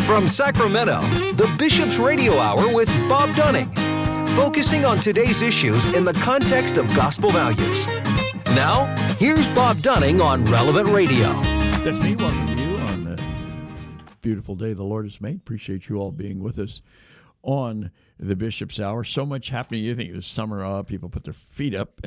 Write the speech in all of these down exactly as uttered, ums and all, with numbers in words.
From Sacramento, the Bishop's Radio Hour with Bob Dunning, focusing on today's issues in the context of gospel values. Now, here's Bob Dunning on Relevant Radio. That's me. Welcome to you on the beautiful day the Lord has made. Appreciate you all being with us on the Bishop's Hour. So much happening. You think it was summer up. People put their feet up.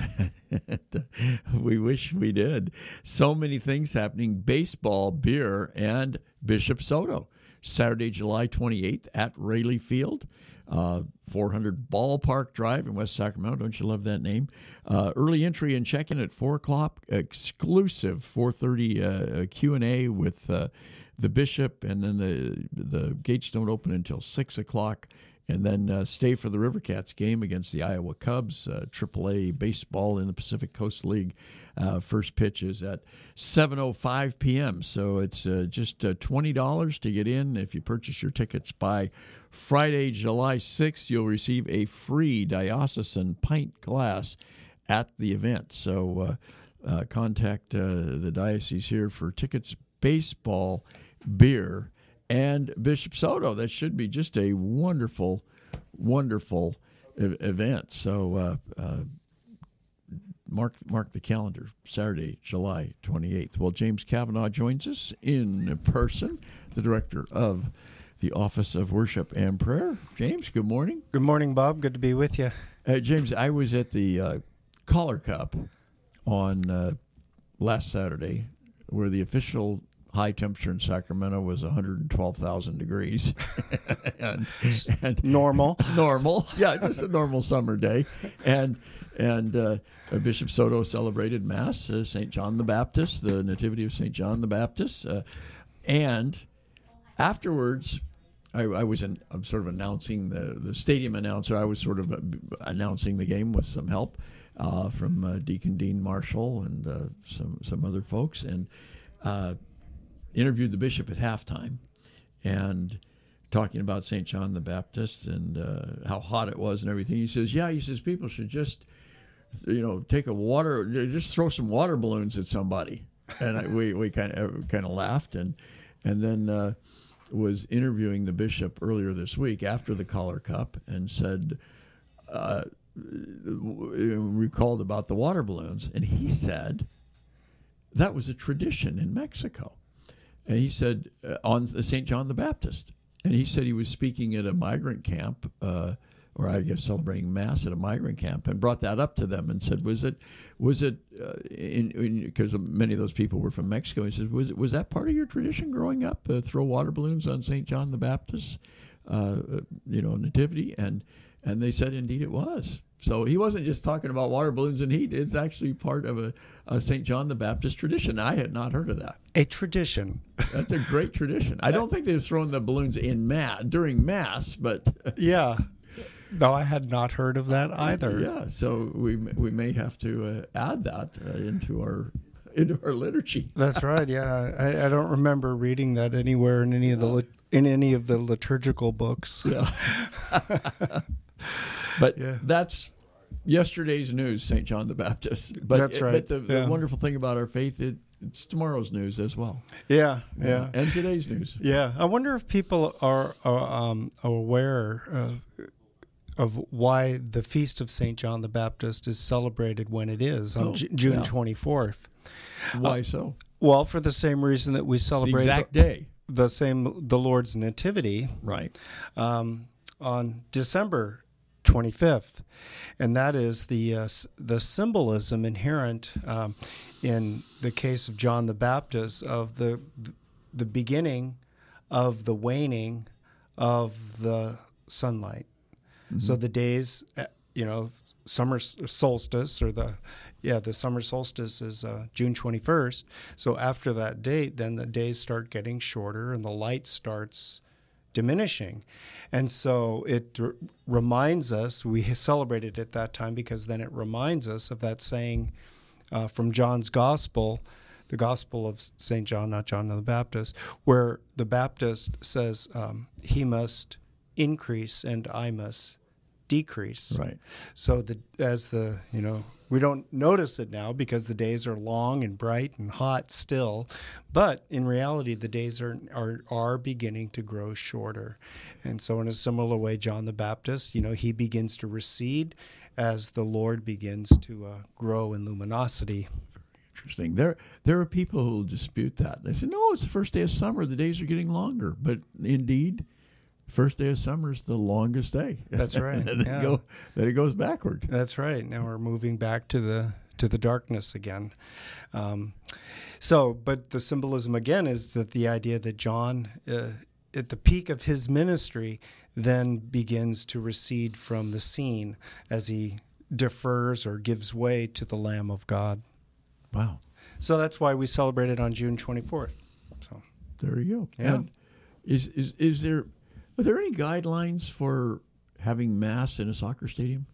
We wish we did. So many things happening. Baseball, beer, and Bishop Soto. Saturday, July twenty-eighth at Rayleigh Field. Uh, four hundred Ballpark Drive in West Sacramento. Don't you love that name? Uh, early entry and check-in at four o'clock. Exclusive four thirty uh, Q and A with uh, the bishop, and then the the gates don't open until six o'clock. And then uh, stay for the River Cats game against the Iowa Cubs, uh, triple A baseball in the Pacific Coast League. Uh, first pitch is at seven oh five p.m., so it's uh, just uh, twenty dollars to get in. If you purchase your tickets by Friday, July sixth, you'll receive a free diocesan pint glass at the event. So uh, uh, contact uh, the diocese here for tickets, baseball, beer, and Bishop Soto. That should be just a wonderful, wonderful e- event. So uh, uh, mark mark the calendar, Saturday, July twenty-eighth. Well, James Kavanaugh joins us in person, the director of the Office of Worship and Prayer. James, good morning. Good morning, Bob. Good to be with you. Uh, James, I was at the uh, Collar Cup on uh, last Saturday, where the official high temperature in Sacramento was one hundred twelve thousand degrees. and, and normal. Normal. Yeah, just a normal summer day. And and uh, Bishop Soto celebrated Mass, uh, Saint John the Baptist, the Nativity of Saint John the Baptist. Uh, and afterwards, I, I was in, I'm sort of announcing, the, the stadium announcer, I was sort of announcing the game with some help uh, from uh, Deacon Dean Marshall and uh, some, some other folks. And uh, interviewed the bishop at halftime and talking about Saint John the Baptist and uh, how hot it was and everything. He says, yeah, he says, people should just, you know, take a water, just throw some water balloons at somebody. And I, we we kind of kind of laughed and and then uh, was interviewing the bishop earlier this week after the Collar Cup and said, uh, recalled about the water balloons. And he said that was a tradition in Mexico. And he said, uh, on Saint John the Baptist. And he said he was speaking at a migrant camp, uh, or I guess celebrating Mass at a migrant camp, and brought that up to them and said, was it, was it, uh, in because many of those people were from Mexico, he said, was it, was that part of your tradition growing up, uh, throw water balloons on Saint John the Baptist, uh, you know, nativity? And and they said, indeed it was. So he wasn't just talking about water balloons and heat. It's actually part of a, a Saint John the Baptist tradition. I had not heard of that. A tradition. That's a great tradition. I don't think they've thrown the balloons in mass during Mass, but yeah. No, I had not heard of that either. Yeah, so we we may have to uh, add that uh, into our into our liturgy. That's right. Yeah, I, I don't remember reading that anywhere in any of the in any of the liturgical books. Yeah. But yeah. That's yesterday's news, Saint John the Baptist. But that's right. But the, yeah. the wonderful thing about our faith, it, it's tomorrow's news as well. Yeah, yeah, yeah. And today's news. Yeah. I wonder if people are, are um, aware uh, of why the Feast of Saint John the Baptist is celebrated when it is on oh, J- June yeah. twenty-fourth. Why uh, so? Well, for the same reason that we celebrate the exact the, day. The same, the Lord's Nativity. Right. Um, on December twenty-fifth, and that is the uh, the symbolism inherent um, in the case of John the Baptist of the the beginning of the waning of the sunlight. Mm-hmm. So the days, you know, summer solstice or the yeah the summer solstice is uh, June twenty-first. So after that date, then the days start getting shorter and the light starts diminishing. And so it r- reminds us, we celebrated at that time because then it reminds us of that saying uh, from John's Gospel, the Gospel of Saint John, not John the Baptist, where the Baptist says um, he must increase and I must decrease. Right. So the as the, you know, We don't notice it now because the days are long and bright and hot still, but in reality, the days are are are beginning to grow shorter. And so in a similar way, John the Baptist, you know, he begins to recede as the Lord begins to uh, grow in luminosity. Interesting. There there are people who will dispute that. They say, no, it's the first day of summer. The days are getting longer. But indeed, first day of summer is the longest day. That's right. and then, yeah. it go, then it goes backward. That's right. Now we're moving back to the to the darkness again. Um, so, but the symbolism again is that the idea that John, uh, at the peak of his ministry, then begins to recede from the scene as he defers or gives way to the Lamb of God. Wow. So that's why we celebrate it on June twenty-fourth. So there you go. Yeah. And is is is there are there any guidelines for having Mass in a soccer stadium?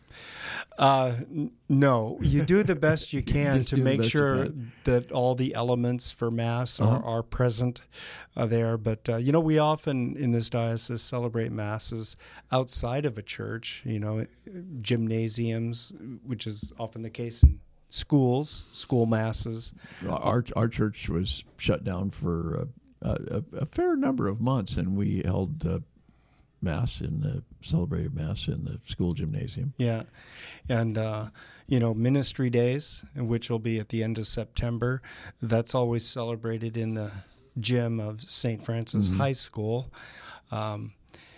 Uh, n- no, you do the best you can Just to do the make best you sure can. that all the elements for Mass Uh-huh. are, are present uh, there. But, uh, you know, we often in this diocese celebrate Masses outside of a church, you know, gymnasiums, which is often the case in schools, school Masses. Our our church was shut down for uh, a, a fair number of months, and we held uh, Mass in the celebrated Mass in the school gymnasium. Yeah. And, uh, you know, ministry days, which will be at the end of September, that's always celebrated in the gym of Saint Francis Mm-hmm. High School. Um,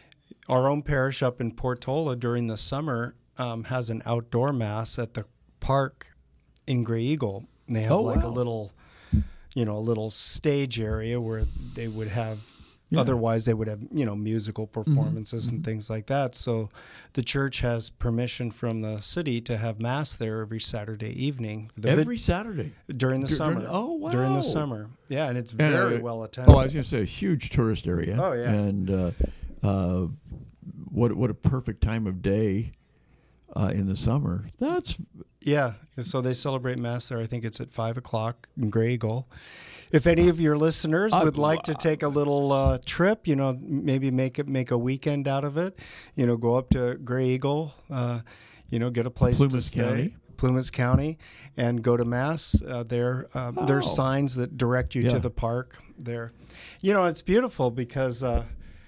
our own parish up in Portola during the summer um, has an outdoor Mass at the park in Grey Eagle. And they have Oh, like a wow. little, you know, a little stage area where they would have Yeah. Otherwise, they would have, you know, musical performances Mm-hmm. and things like that. So the church has permission from the city to have Mass there every Saturday evening. The vid- Every Saturday. during the Dur- summer. during- oh, wow. During the summer. Yeah, and it's And, very uh, well attended. Oh, I was going to say a huge tourist area. Oh, yeah. And uh, uh, what what a perfect time of day uh, in the summer. That's Yeah, so they celebrate Mass there. I think it's at five o'clock in Grey Eagle. If any of your listeners Uh, would like to take a little uh, trip, you know, maybe make it make a weekend out of it, you know, go up to Grey Eagle, uh, you know, get a place to Plumas stay. County. Plumas County, and go to Mass uh, there. Uh, Oh. There's signs that direct you Yeah. to the park there. You know, it's beautiful because, uh,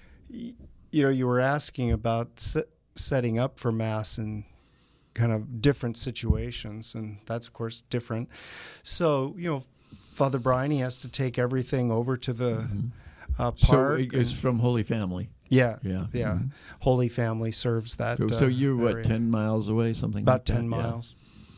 y- you know, you were asking about se- setting up for Mass in kind of different situations, and that's, of course, different. So, you know, Father Brian, he has to take everything over to the uh, so park. it- it's and- from Holy Family. yeah, Yeah. yeah. Mhm. Holy Family serves that. So, uh, so you're what, area. ten miles away, something About like that? ten Yeah. miles.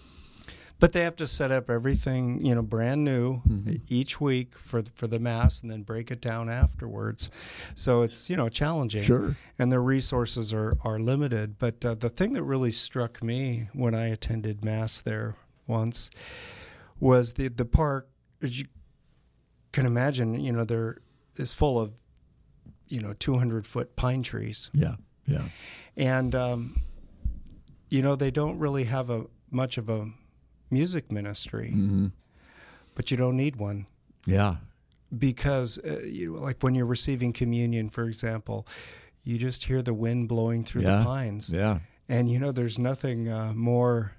But they have to set up everything, you know, brand new Mhm. each week for the, for the Mass, and then break it down afterwards. So it's, you know, challenging. Sure. And their resources are, are limited. But uh, the thing that really struck me when I attended Mass there once was the the park, as you can imagine, you know, there is full of, you know, two hundred foot pine trees. Yeah. Yeah. And, um, you know, they don't really have a much of a music ministry, hmm but you don't need one Yeah. because, uh, you like when you're receiving communion, for example, you just hear the wind blowing through Yeah. the pines. Yeah. And, you know, there's nothing uh, more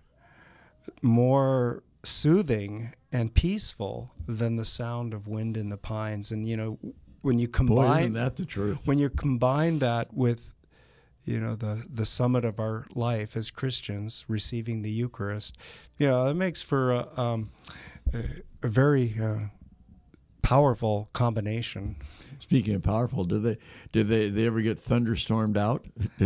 more soothing and peaceful than the sound of wind in the pines. And, you know, when you Boy, combine isn't that the truth? when you combine that with, you know, the, the summit of our life as Christians, receiving the Eucharist, you know, it makes for a, um, a, a very uh, powerful combination. Speaking of powerful, did they did they, they ever get thunderstormed out?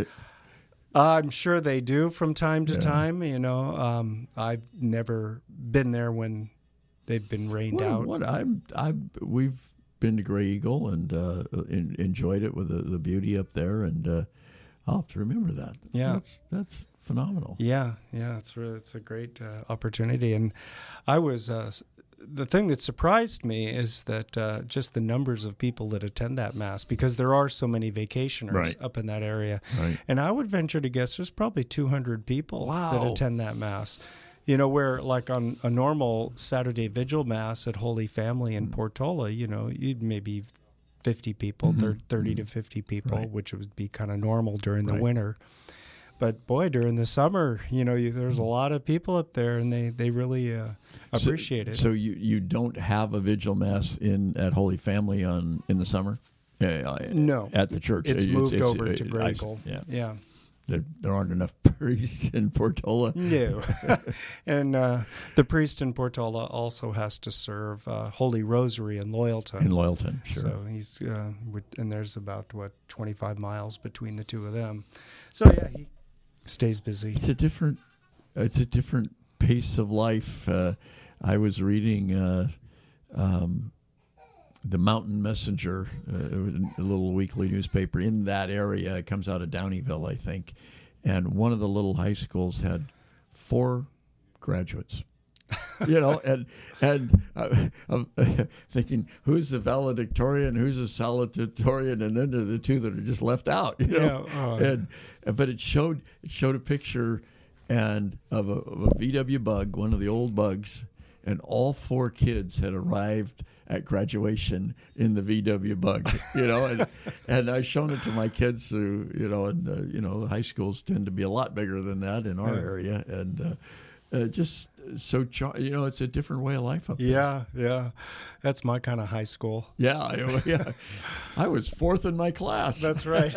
I'm sure they do from time to Yeah. time. You know, um, I've never been there when they've been rained What, out. what I'm I we've been to Grey Eagle and uh, in, enjoyed it with the, the beauty up there, and uh, I'll have to remember that. Yeah. that's that's phenomenal. Yeah, yeah, it's really it's a great uh, opportunity, and I was uh, s- the thing that surprised me is that uh, just the numbers of people that attend that Mass, because there are so many vacationers Right. up in that area, Right. and I would venture to guess there's probably two hundred people that Wow. attend that Mass. You know, where like on a normal Saturday Vigil Mass at Holy Family in Portola, you know, you'd maybe fifty people, thir- thirty to fifty people, Right. which would be kind of normal during the Right. winter. but boy, during the summer, you know, you, there's a lot of people up there, and they they really uh, appreciate so, it. So you, you don't have a vigil mass in at Holy Family on in the summer? Uh, no, at the church. It's, it's moved it's, over it, to it, Grayskull. Yeah. yeah. There, there aren't enough priests in Portola. No. and uh, the priest in Portola also has to serve uh, Holy Rosary in Loyalton. In Loyalton, sure. So he's, uh, and there's about, what, twenty-five miles between the two of them. So, yeah, he stays busy. It's a different, it's a different pace of life. Uh, I was reading uh, um, the Mountain Messenger, uh, a little weekly newspaper in that area. It comes out of Downeyville, I think. And one of the little high schools had four graduates. You know, and and uh, I'm thinking, who's the valedictorian, who's the salutatorian, and then there are the two that are just left out. You know? Yeah, uh, and but it showed it showed a picture and of a, of a V W bug, one of the old bugs, and all four kids had arrived at graduation in the V W bug, you know, and and I've shown it to my kids who, you know, and uh, you know, the high schools tend to be a lot bigger than that in our yeah. area, and uh, uh, just so char- you know, it's a different way of life up there. Yeah, yeah, that's my kind of high school. Yeah, I, yeah, I was fourth in my class. That's right.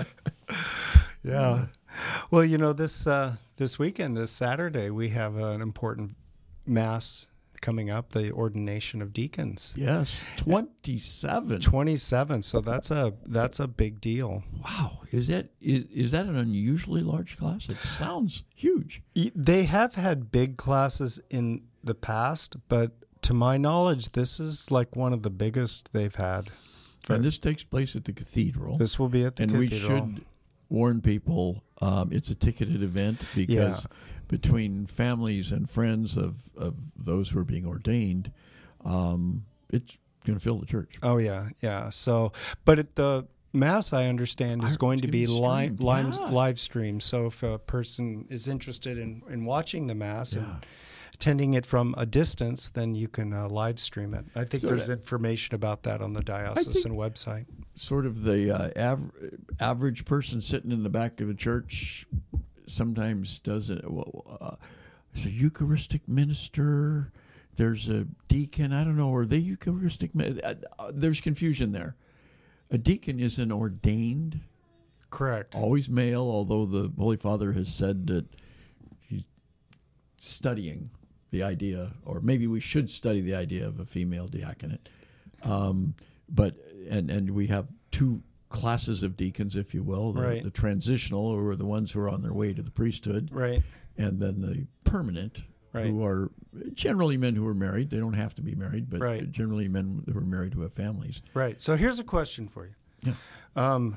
Yeah. Well, you know, this uh, this weekend, this Saturday, we have an important mass coming up, the ordination of deacons. Yes, twenty-seven. twenty-seven. So that's a that's a big deal. Wow, is that is, is that an unusually large class? It sounds huge. They have had big classes in the past, but to my knowledge, this is like one of the biggest they've had. And this takes place at the cathedral. This will be at the and cathedral. And we should warn people, um, it's a ticketed event because Yeah. between families and friends of, of those who are being ordained, um, it's going to fill the church. Oh, yeah, yeah. So, but at the Mass, I understand, is I- going it's to gonna be be live, streamed, live, yeah. live stream. So if a person is interested in, in watching the Mass Yeah. and attending it from a distance, then you can uh, live stream it. I think So there's that- information about that on the diocesan website. Sort of the uh, av- average person sitting in the back of the church sometimes doesn't. Uh, there's a Eucharistic minister. There's a deacon. I don't know. Are they Eucharistic? Uh, uh, there's confusion there. A deacon is an ordained, Correct. always male, although the Holy Father has said that he's studying the idea, or maybe we should study the idea of a female diaconate. Um, but and and we have two classes of deacons, if you will, the, Right. the transitional, who are the ones who are on their way to the priesthood, Right. and then the permanent, Right. who are generally men who are married. They don't have to be married, but Right. generally men who are married who have families. Right. So here's a question for you. Yeah. Um,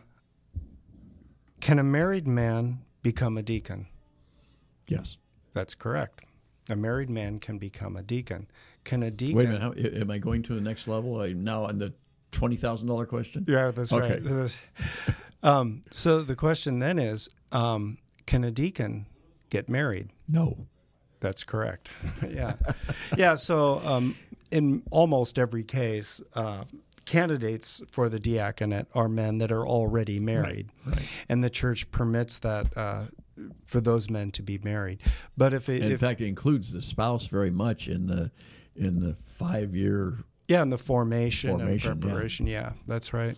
can a married man become a deacon? Yes. That's correct. A married man can become a deacon. Can a deacon? Wait a minute. How, a- am I going to the next level? I now on the twenty thousand dollar question. Yeah, that's Okay. right. um, so the question then is, um, can a deacon get married? No. That's correct. yeah. Yeah. So um, in almost every case, uh, candidates for the diaconate are men that are already married. Right. Right. And the church permits that uh, for those men to be married. But if it, In if, fact, it includes the spouse very much in the in the five year. yeah, in the formation, Formation, and preparation, yeah. That's right.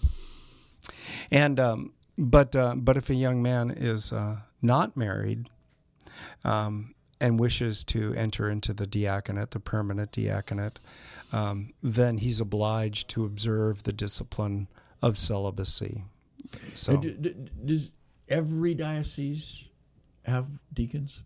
And um, but uh, but if a young man is uh, not married, um, and wishes to enter into the diaconate, the permanent diaconate, um, then he's obliged to observe the discipline of celibacy. So, D- d- does every diocese have deacons?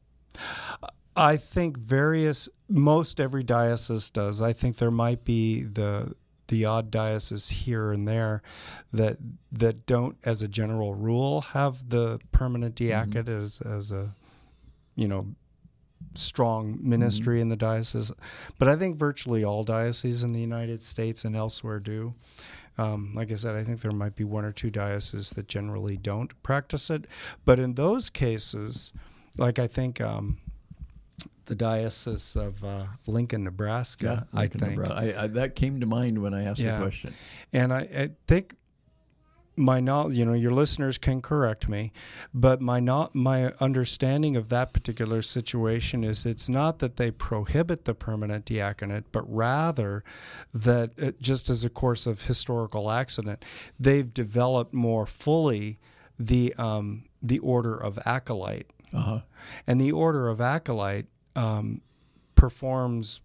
I think various, most every diocese does. I think there might be the the odd diocese here and there that that don't, as a general rule, have the permanent diaconate mm-hmm. as as a, you know, strong ministry mm-hmm. in the diocese. But I think virtually all dioceses in the United States and elsewhere do. Um, like I said, I think there might be one or two dioceses that generally don't practice it. But in those cases, like I think um, the diocese of uh, Lincoln, Nebraska, Yeah, I Lincoln, think. Nebraska. I, I, that came to mind when I asked Yeah. the question. And I, I think my knowledge, you know, your listeners can correct me, but my not my understanding of that particular situation is it's not that they prohibit the permanent diaconate, but rather that it, just as a course of historical accident, they've developed more fully the um, the order of acolyte, Uh-huh. and the order of acolyte um, performs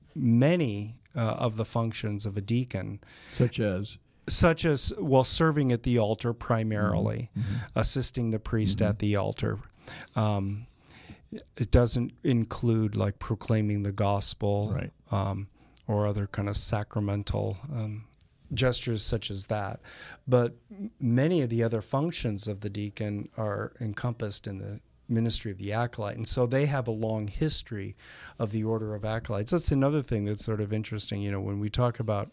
many uh, of the functions of a deacon. Such as? Such as, well, serving at the altar primarily, Mm-hmm. assisting the priest Mm-hmm. at the altar. Um, it doesn't include like proclaiming the gospel, Right. um, or other kind of sacramental um, gestures such as that. But many of the other functions of the deacon are encompassed in the ministry of the acolyte. And so they have a long history of the order of acolytes. That's another thing that's sort of interesting. You know, when we talk about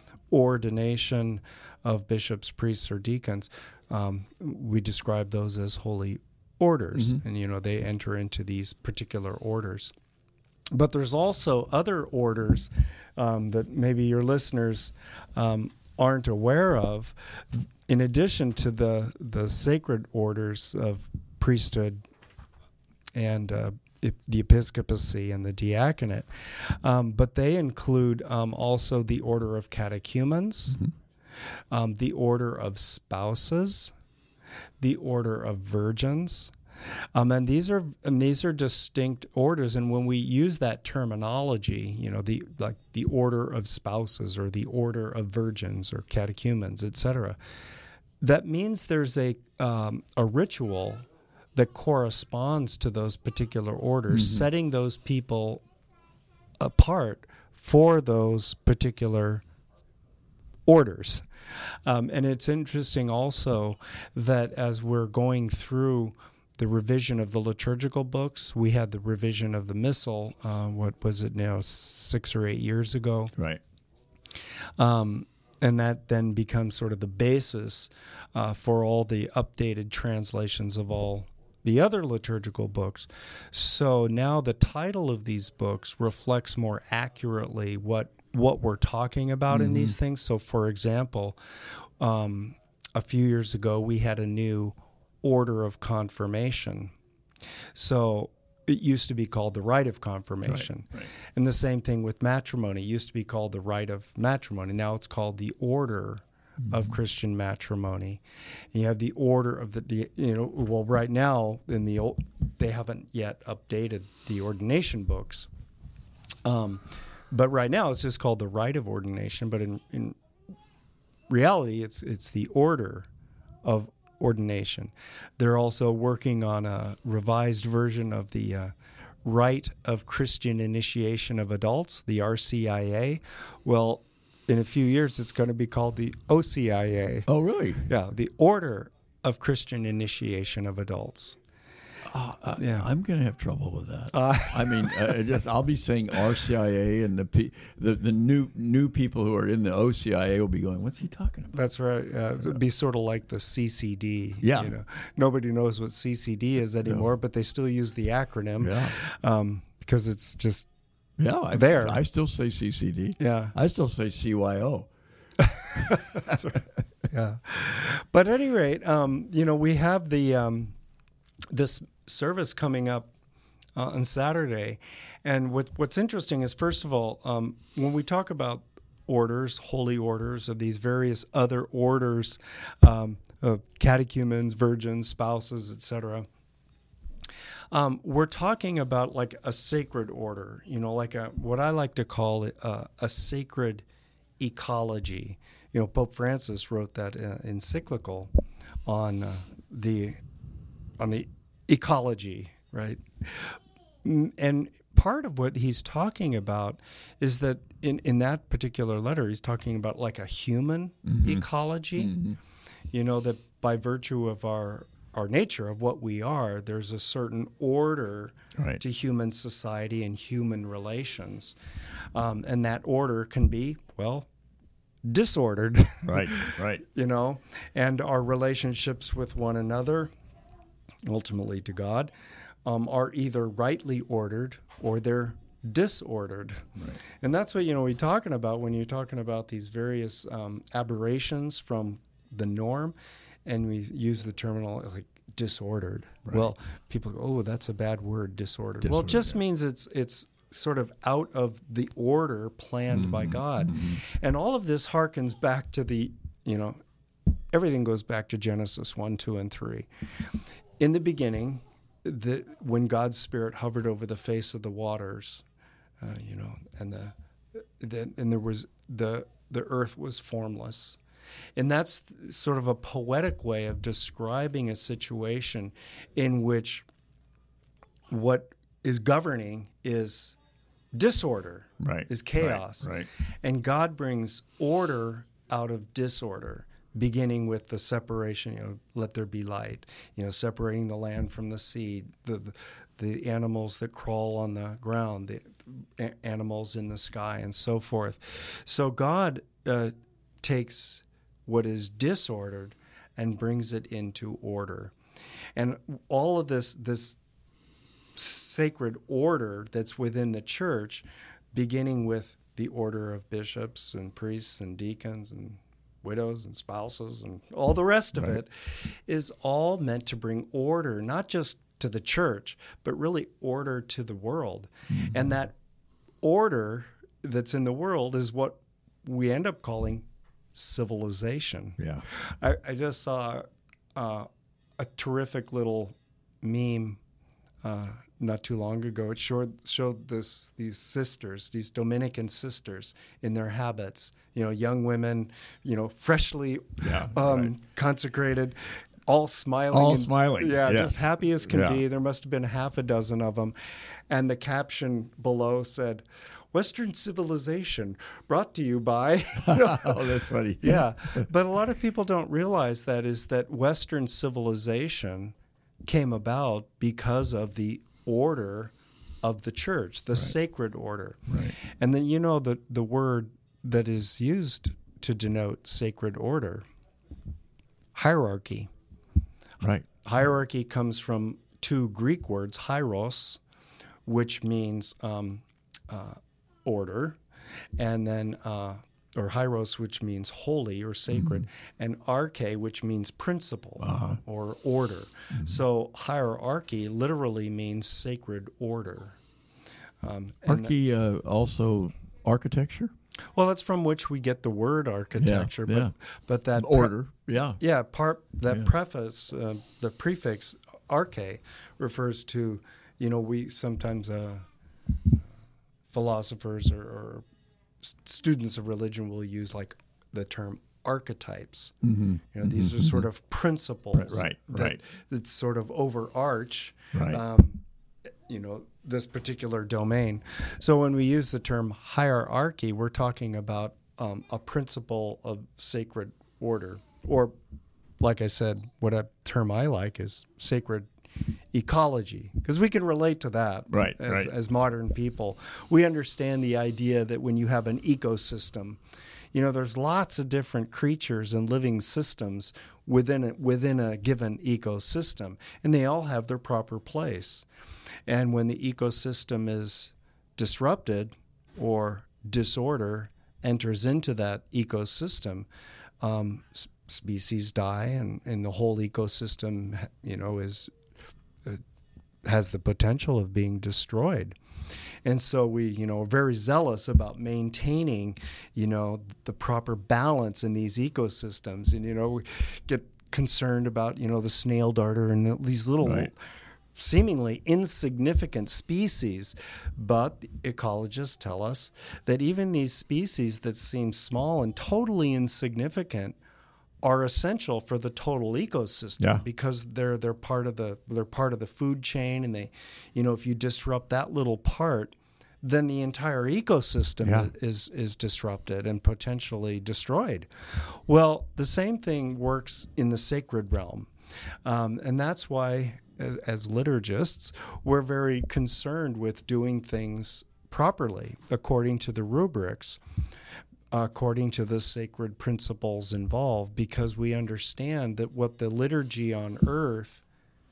ordination of bishops, priests, or deacons, um, we describe those as holy orders. Mm-hmm. And, you know, they enter into these particular orders. But there's also other orders um, that maybe your listeners um, aren't aware of, in addition to the, the sacred orders of priesthood and uh, the episcopacy and the diaconate, um, but they include um, also the order of catechumens, mm-hmm. um, the order of spouses, the order of virgins, um, and these are and these are distinct orders. And when we use that terminology, you know, the like the order of spouses or the order of virgins or catechumens, et cetera, that means there's a um, a ritual that corresponds to those particular orders, mm-hmm. setting those people apart for those particular orders. Um, and it's interesting also that as we're going through the revision of the liturgical books, we had the revision of the Missal, uh, what was it now, six or eight years ago? Right. Um, and that then becomes sort of the basis uh, for all the updated translations of all the other liturgical books. So now the title of these books reflects more accurately what what we're talking about mm-hmm. in these things. So, for example, um, a few years ago, we had a new order of confirmation. So it used to be called the rite of confirmation. Right, right. And And the same thing with matrimony. It used to be called the rite of matrimony. Now it's called the order mm-hmm. of Christian matrimony. And you have the order of the, you know, well, right now in the old, they haven't yet updated the ordination books. Um, but right now it's just called the rite of ordination. But in, in reality, it's it's the order of ordination. They're also working on a revised version of the uh, Rite of Christian Initiation of Adults, the R C I A. Well, in a few years, it's going to be called the O C I A. Oh, really? Yeah, the Order of Christian Initiation of Adults. Uh, uh, Yeah. I'm going to have trouble with that. Uh, I mean, uh, just I'll be saying R C I A, and the pe- the the new new people who are in the O C I A will be going, "What's he talking about?" That's right. Uh, it'd be sort of like the C C D. Yeah. You know, nobody knows what C C D is anymore, but they still use the acronym. Yeah. Um, because it's just Yeah, I, There. I still say C C D. yeah. I still say C Y O. That's right. Yeah. But at any rate, um, you know, we have the um, this service coming up uh, on Saturday, and what what's interesting is, first of all, um, when we talk about orders, holy orders, of these various other orders, um, of catechumens, virgins, spouses, et cetera. Um, we're talking about like a sacred order, you know, like a what I like to call it a, a sacred ecology. You know, Pope Francis wrote that uh, encyclical on uh, the on the ecology, right? Mm, And part of what he's talking about is that in, in that particular letter, he's talking about like a human Mm-hmm. ecology. Mm-hmm. You know, that by virtue of our our nature, of what we are, there's a certain order Right. to human society and human relations. Um, and that order can be, well, disordered, Right, right. you know, and our relationships with one another, ultimately to God, um, are either rightly ordered or they're disordered. Right. And that's what, you know, we're talking about when you're talking about these various um, aberrations from the norm, and we use the terminal like disordered. Right. Well, people go, oh, that's a bad word, disordered. Disordered, well, it just yeah. means it's it's sort of out of the order planned Mm-hmm. by God. And all of this harkens back to the, you know, everything goes back to Genesis one, two, and three. In the beginning, the, when God's Spirit hovered over the face of the waters, uh, you know, and the, the and there was the the earth was formless. And that's sort of a poetic way of describing a situation in which what is governing is disorder, Right. is chaos. Right. Right. And God brings order out of disorder, beginning with the separation, you know, let there be light, you know, separating the land from the sea, the, the, the animals that crawl on the ground, the a- animals in the sky, and so forth. So God uh, takes what is disordered and brings it into order. And all of this, this sacred order that's within the church, beginning with the order of bishops and priests and deacons and widows and spouses and all the rest of Right. it, is all meant to bring order, not just to the church, but really order to the world. Mm-hmm. And that order that's in the world is what we end up calling civilization. Yeah. I, I just saw uh, a terrific little meme uh, not too long ago. It showed showed this these sisters, these Dominican sisters, in their habits. You know, young women, you know, freshly Yeah, um, right. consecrated, all smiling. All and, smiling, Yeah, yes. just happy as can Yeah. be. There must have been half a dozen of them, and the caption below said, "Western civilization brought to you by." Oh, that's funny. Yeah, but a lot of people don't realize that is that Western civilization came about because of the order of the church, the Right. sacred order. Right. And then, you know, the, the word that is used to denote sacred order, hierarchy. Right. Hierarchy comes from two Greek words, hieros, which means um, uh, order, and then uh, or hieros, which means holy or sacred, mm-hmm. and arche, which means principle uh-huh. or order. Mm-hmm. So hierarchy literally means sacred order. Um, Arche uh, also architecture? Well, that's from which we get the word architecture. Yeah, but, yeah. but that order, pre- yeah, yeah, part that yeah. preface, uh, the prefix arche, refers to, you know, we sometimes uh, philosophers or, or students of religion will use like the term archetypes. Mm-hmm. You know, these mm-hmm. are sort of principles right, right, that, right. that sort of overarch, right. um, you know, this particular domain. So when we use the term hierarchy, we're talking about um, a principle of sacred order, or, like I said, what a term I like is sacred ecology, because we can relate to that right, as, right. as modern people. We understand the idea that when you have an ecosystem, you know, there's lots of different creatures and living systems within a, within a given ecosystem, and they all have their proper place. And when the ecosystem is disrupted or disorder enters into that ecosystem, um, s- species die, and, and the whole ecosystem, you know, is uh, has the potential of being destroyed. And so we, you know, are very zealous about maintaining, you know, the proper balance in these ecosystems. And, you know, we get concerned about, you know, the snail darter and these little right. seemingly insignificant species. But the ecologists tell us that even these species that seem small and totally insignificant are essential for the total ecosystem, yeah. because they're they're part of the they're part of the food chain, and they, you know, if you disrupt that little part, then the entire ecosystem yeah. is is disrupted and potentially destroyed. Well, the same thing works in the sacred realm, um, and that's why, as, as liturgists, we're very concerned with doing things properly according to the rubrics, according to the sacred principles involved, because we understand that what the liturgy on earth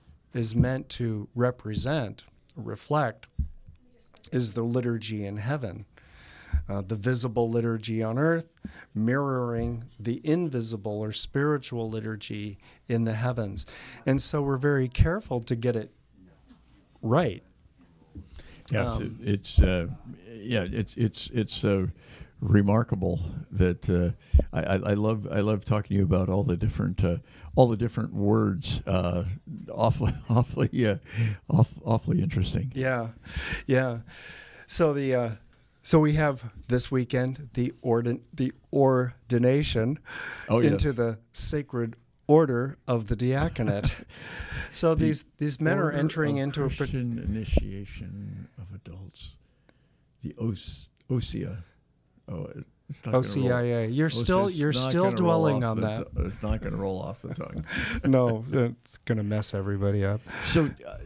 is meant to represent, reflect, is the liturgy in heaven. uh, the visible liturgy on earth, mirroring the invisible or spiritual liturgy in the heavens. And so we're very careful to get it right. Yeah, Um, it's, it's uh, yeah, it's it's it's uh, remarkable that uh, I, I I love I love talking to you about all the different uh, all the different words. Uh, awfully awfully uh, off, awfully interesting. Yeah, yeah. So the uh, so we have this weekend the ordin the ordination Oh, yes. into the sacred order of the diaconate. So The these these men are Order entering of into a. Christian initiation of adults. The O S, OSIA. Oh, it's not O gonna C I A. roll- You're O S I A. still It's you're not still gonna roll dwelling off on the that. t- it's not going to roll off the tongue. No, it's going to mess everybody up. So, uh,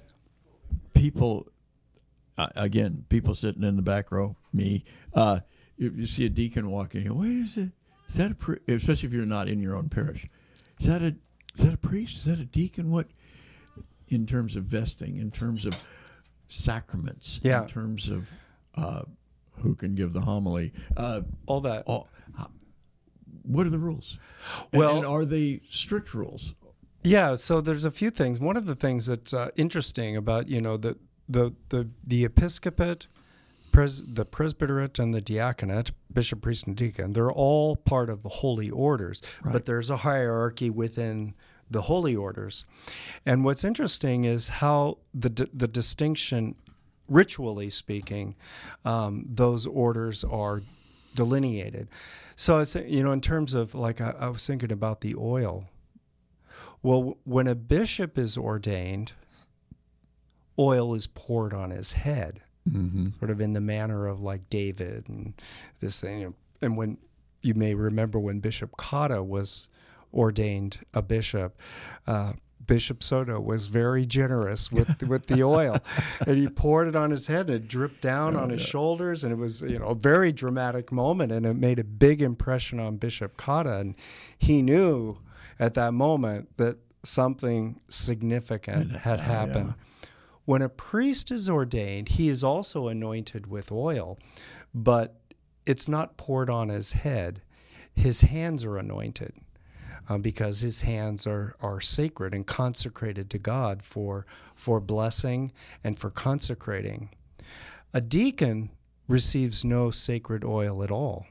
people, uh, again, people sitting in the back row, me, uh, you, you see a deacon walking in. Wait, is it? Is that a pri- especially if you're not in your own parish? Is that a is that a priest? Is that a deacon? What in terms of vesting? In terms of sacraments? Yeah. In terms of uh, who can give the homily? Uh, All that. all, how- what are the rules? And- Well- and are they strict rules? Yeah, so there's a few things. One of the things that's uh, interesting about, you know, the the the, the episcopate, pres, the presbyterate, and the diaconate, bishop, priest, and deacon, they're all part of the holy orders, Right. but there's a hierarchy within the holy orders. And what's interesting is how the di- the distinction, ritually speaking, um, those orders are delineated. So, I was, you know, in terms of, like, I, I was thinking about the oil. Well, when a bishop is ordained, oil is poured on his head, Mm-hmm. sort of in the manner of like David and this thing. You know, and when you may remember when Bishop Cotta was ordained a bishop, uh, Bishop Soto was very generous with with the oil, and he poured it on his head, and it dripped down Oh, on his yeah. shoulders, and it was, you know, a very dramatic moment, and it made a big impression on Bishop Cotta, and he knew at that moment that something significant had Oh, happened. When a priest is ordained, he is also anointed with oil, but it's not poured on his head. His hands are anointed um, because his hands are, are sacred and consecrated to God for, for blessing and for consecrating. A deacon receives no sacred oil at all.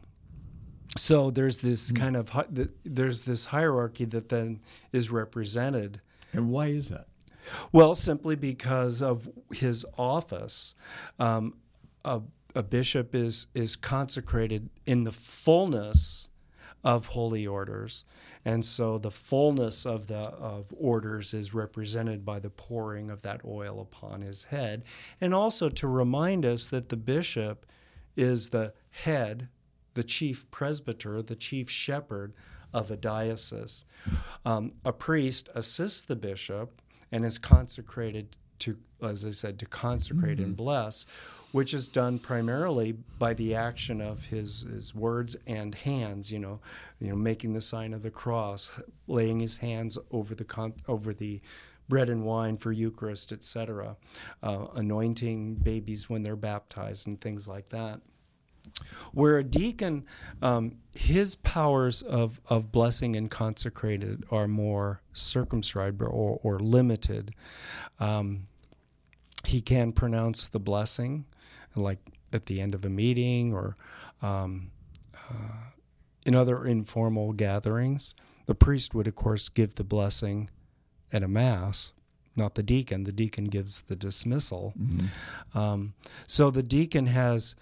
So there's this kind of hi- th- there's this hierarchy that then is represented. And why is that? Well, simply because of his office, um, a, a bishop is is consecrated in the fullness of holy orders, and so the fullness of the of orders is represented by the pouring of that oil upon his head, and also to remind us that the bishop is the head, the chief presbyter, the chief shepherd of a diocese. Um, a priest assists the bishop and is consecrated to, as I said, to consecrate Mm-hmm. and bless, which is done primarily by the action of his, his words and hands. You know, you know, making the sign of the cross, laying his hands over the con- over the bread and wine for Eucharist, et cetera, uh, anointing babies when they're baptized and things like that. Where a deacon, um, his powers of, of blessing and consecrated are more circumscribed or, or limited. Um, he can pronounce the blessing, like at the end of a meeting or um, uh, in other informal gatherings. The priest would, of course, give the blessing at a mass, not the deacon. The deacon gives the dismissal. Mm-hmm. Um, so the deacon has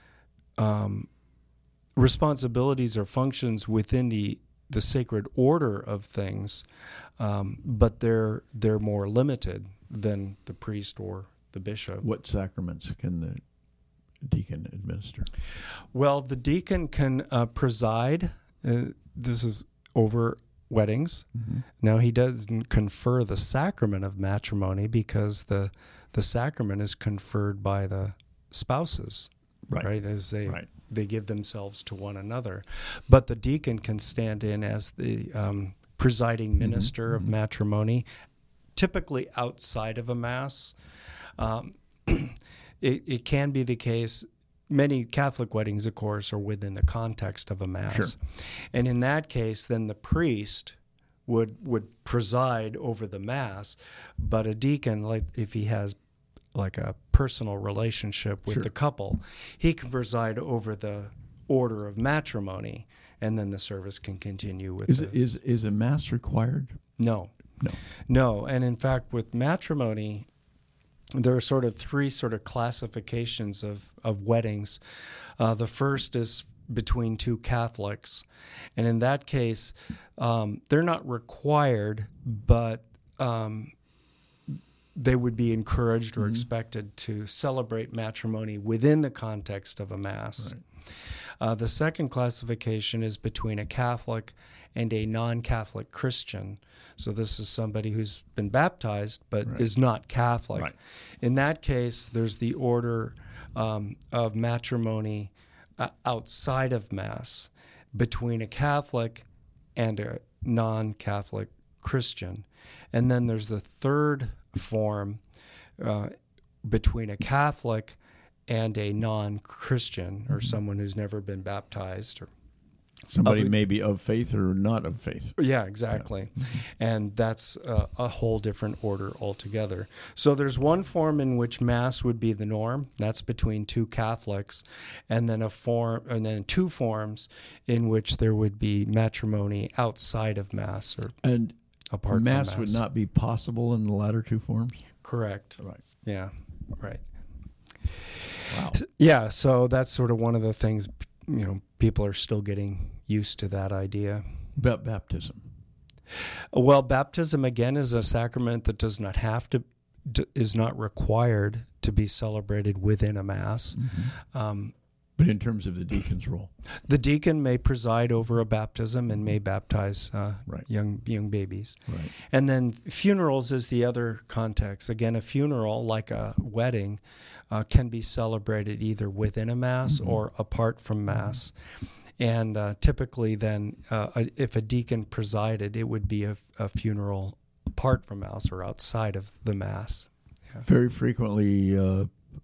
Um, responsibilities or functions within the, the sacred order of things, um, but they're they're more limited than the priest or the bishop. What sacraments can the deacon administer? Well, the deacon can uh, preside. Uh, this is over weddings. Mm-hmm. Now, he doesn't confer the sacrament of matrimony because the the sacrament is conferred by the spouses. Right. Right, as they Right. they give themselves to one another, but the deacon can stand in as the um, presiding minister Mm-hmm. of matrimony, typically outside of a mass. Um, it, it can be the case many Catholic weddings, of course, are within the context of a mass. Sure. And in that case, then the priest would would preside over the mass, but a deacon, like if he has like a personal relationship with Sure. the couple, he can preside over the order of matrimony, and then the service can continue with Is the, is is a mass required? no. No. No, and in fact, with matrimony, there are sort of three sort of classifications of, of weddings. Uh, the first is between two Catholics, and in that case, um, they're not required, but um, they would be encouraged or mm-hmm. expected to celebrate matrimony within the context of a mass. Right. Uh, the second classification is between a Catholic and a non-Catholic Christian. So this is somebody who's been baptized but right. is not Catholic. Right. In that case, there's the order um, of matrimony uh, outside of Mass between a Catholic and a non-Catholic Christian. And then there's the third form uh, between a Catholic and a non-Christian, or someone who's never been baptized, or somebody of, maybe of faith or not of faith. Yeah, exactly. Yeah. And that's a, a whole different order altogether. So there's one form in which Mass would be the norm. That's between two Catholics, and then a form, and then two forms in which there would be matrimony outside of Mass or and apart Mass from Mass. Would not be possible in the latter two forms. Correct. Right. Yeah. Right. Wow. Yeah, so that's sort of one of the things, you know, people are still getting used to that idea. About baptism. Well, baptism, again, is a sacrament that does not have to, is not required to be celebrated within a Mass. Mm-hmm. Um, but in terms of the deacon's role? The deacon may preside over a baptism and may baptize uh, right. young young babies. Right. And then funerals is the other context. Again, a funeral, like a wedding, uh, can be celebrated either within a Mass mm-hmm. or apart from Mass. And uh, typically then, uh, if a deacon presided, it would be a, a funeral apart from Mass or outside of the Mass. Yeah. Very frequently, uh,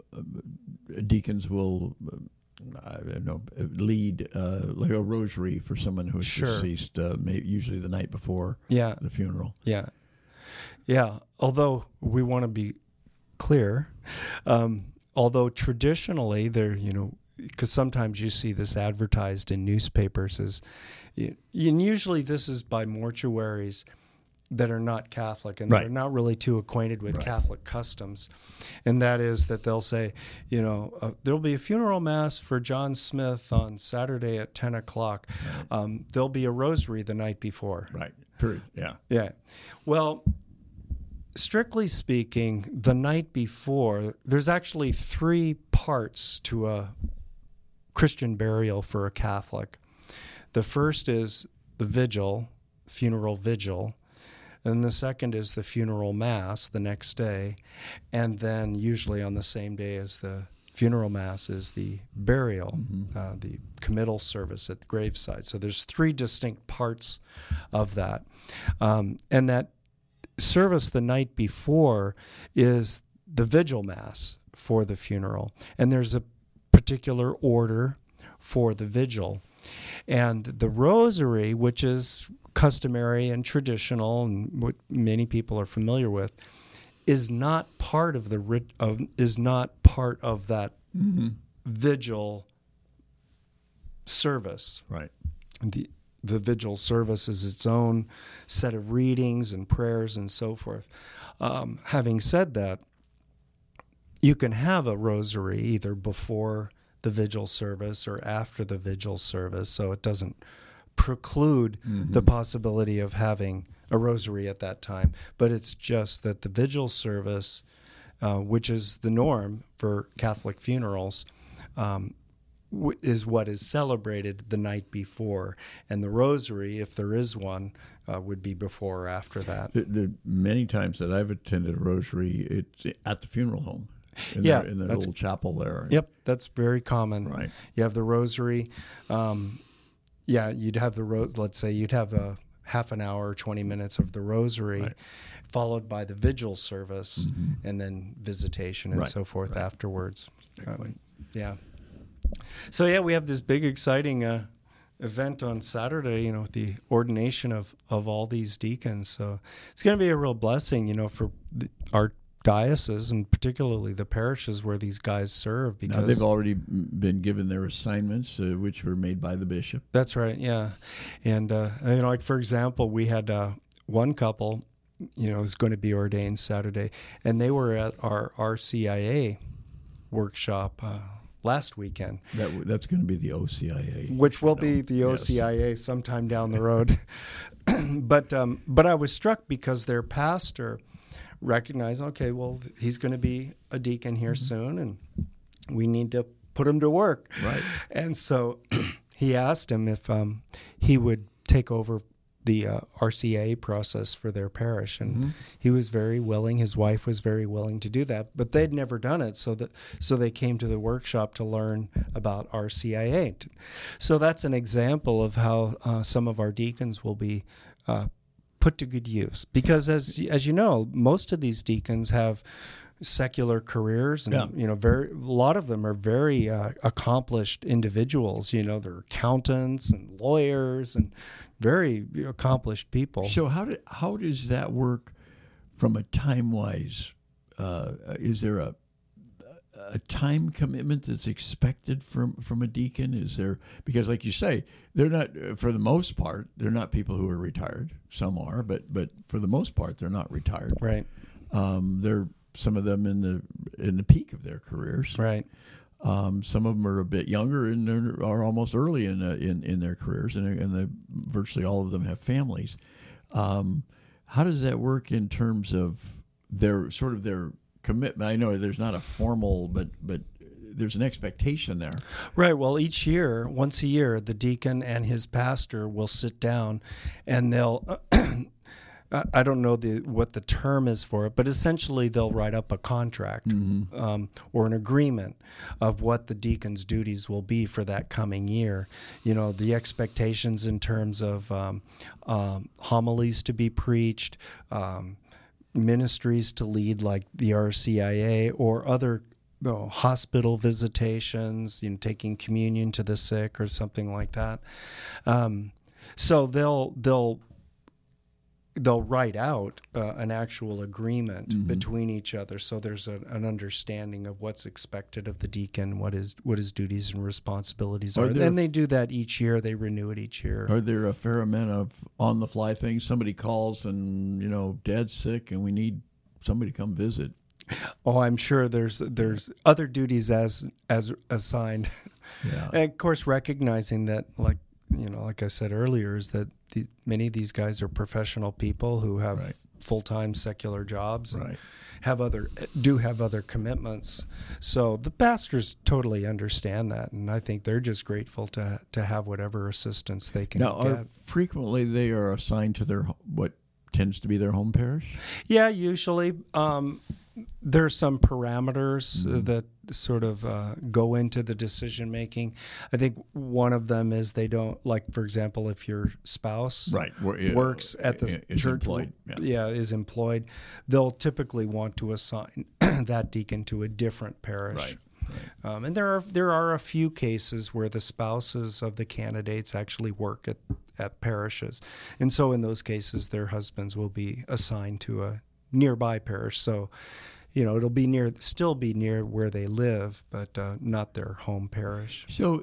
deacons will... Uh, I don't know, lead uh, like a rosary for someone who is sure. deceased, uh, maybe usually the night before yeah. the funeral. Yeah. Yeah. Although we want to be clear, um, although traditionally there, you know, because sometimes you see this advertised in newspapers as, and usually this is by mortuaries that are not Catholic and right. they're not really too acquainted with right. Catholic customs. And that is that they'll say, you know, uh, there'll be a funeral Mass for John Smith on Saturday at ten o'clock. Right. Um, there'll be a rosary the night before. Right. Period. Yeah. Yeah. Well, strictly speaking, the night before, there's actually three parts to a Christian burial for a Catholic. The first is the vigil, funeral vigil. And the second is the funeral Mass the next day. And then usually on the same day as the funeral Mass is the burial, mm-hmm. uh, the committal service at the graveside. So there's three distinct parts of that. Um, and that service the night before is the vigil Mass for the funeral. And there's a particular order for the vigil. And the rosary, which is customary and traditional and what many people are familiar with, is not part of the rit- of is not part of that mm-hmm. vigil service. Right. The the vigil service is its own set of readings and prayers and so forth. Um, having said that, you can have a rosary either before the vigil service or after the vigil service, so it doesn't preclude mm-hmm. the possibility of having a rosary at that time. But it's just that the vigil service, uh, which is the norm for Catholic funerals, um, w- is what is celebrated the night before. And the rosary, if there is one, uh, would be before or after that. The, the many times that I've attended a rosary, it's at the funeral home. In yeah, the, in the little chapel there. Yep, that's very common. Right. You have the rosary. Um, yeah, you'd have the ro- let's say you'd have a half an hour, twenty minutes of the rosary, right. followed by the vigil service, mm-hmm. and then visitation and right. so forth right. afterwards. Um, yeah. So yeah, we have this big, exciting uh, event on Saturday, you know, with the ordination of, of all these deacons. So it's going to be a real blessing, you know, for the, our diocese and particularly the parishes where these guys serve. Because now, they've already been given their assignments, uh, which were made by the bishop. That's right, yeah. And, uh, you know, like, for example, we had uh, one couple, you know, is going to be ordained Saturday, and they were at our R C I A workshop uh, last weekend. That That's going to be the O C I A. Which will be the O C I A yes. sometime down the road. but um, but I was struck because their pastor recognized, okay, well, he's going to be a deacon here mm-hmm. soon, and we need to put him to work. Right. And so he asked him if um, he would take over the uh, R C I A process for their parish, and mm-hmm. he was very willing. His wife was very willing to do that, but they'd never done it, so that so they came to the workshop to learn about R C I A. So that's an example of how uh, some of our deacons will be uh, put to good use, because as as you know, most of these deacons have secular careers, and yeah. you know, very a lot of them are very uh, accomplished individuals. You know, they're accountants and lawyers and very accomplished people. So how do, how does that work from a time wise? Uh, is there a a time commitment that's expected from from a deacon? Is there, because like you say, they're not, for the most part, they're not people who are retired. Some are, but but for the most part, they're not retired. Right. Um, they're some of them in the in the peak of their careers. Right. Um, some of them are a bit younger and are almost early in uh, in in their careers, and and the, virtually all of them have families. Um, how does that work in terms of their sort of their commitment? I know there's not a formal, but but there's an expectation there. Right. Well, each year, once a year, the deacon and his pastor will sit down, and they'll. I don't know the what the term is for it, but essentially they'll write up a contract mm-hmm. um, or an agreement of what the deacon's duties will be for that coming year. You know, the expectations in terms of um, um, homilies to be preached, um, ministries to lead like the R C I A or other you know, hospital visitations, you know, taking communion to the sick or something like that. Um, so they'll they'll they'll write out uh, an actual agreement mm-hmm. between each other, so there's a, an understanding of what's expected of the deacon, what his what his duties and responsibilities are. are. And they do that each year. They renew it each year. Are there a fair amount of on-the-fly things? Somebody calls and, you know, Dad's sick and we need somebody to come visit. Oh, I'm sure there's there's other duties as as assigned. Yeah. And of course, recognizing that, like you know, like I said earlier, is that the, many of these guys are professional people who have right. full-time secular jobs and right. have other do have other commitments. So the pastors totally understand that, and I think they're just grateful to to have whatever assistance they can now, get. Are, frequently, they are assigned to their what tends to be their home parish. Yeah, usually. Um, There's some parameters mm-hmm. that sort of uh, go into the decision making. I think one of them is they don't, like, for example, if your spouse right. works at the is church, employed. Yeah. yeah, is employed, they'll typically want to assign that deacon to a different parish. Right. Right. Um, and there are there are a few cases where the spouses of the candidates actually work at, at parishes, and so in those cases, their husbands will be assigned to a nearby parish, so you know it'll be near, still be near where they live, but uh, not their home parish. So,